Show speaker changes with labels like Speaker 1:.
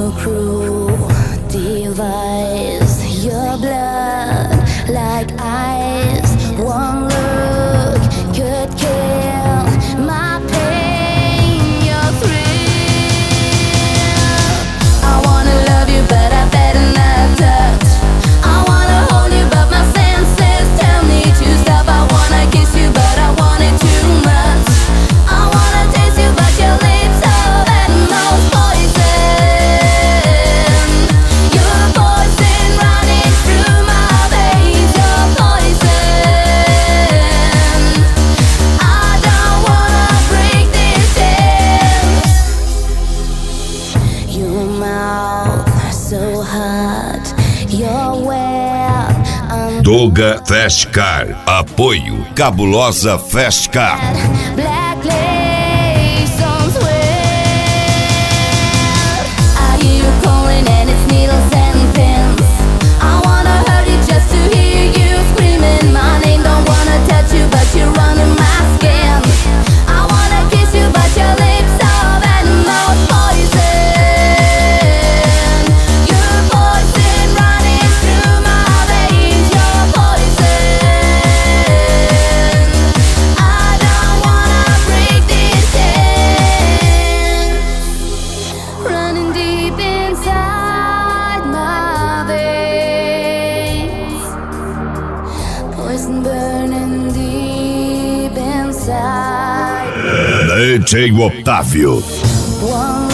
Speaker 1: a cruel device. Your blood like ice. One look could kill my pain. Your thrill. I wanna love you, but I better not touch. I wanna hold you, but my senses tell me to stop. I wanna kiss you, but I want it too much. I wanna taste you, but your lips are venomous poison. Your poison running through my veins. Your poison. I don't wanna break this dance. Your mouth so hot. Your web.
Speaker 2: Doga Fast Car. Apoio Cabulosa Fast Car.
Speaker 1: Black lace on sweat. I hear you calling and it's needles and pins. I wanna hurt you just to hear you screaming my name. Don't wanna touch you, but you're under my skin. I wanna kiss you, but your lips are venomous poison. Your poison running through my veins. Your poison. I don't wanna break this dance. Running deep inside my veins. Poison burning deep inside.
Speaker 2: DJ Otávio.
Speaker 1: One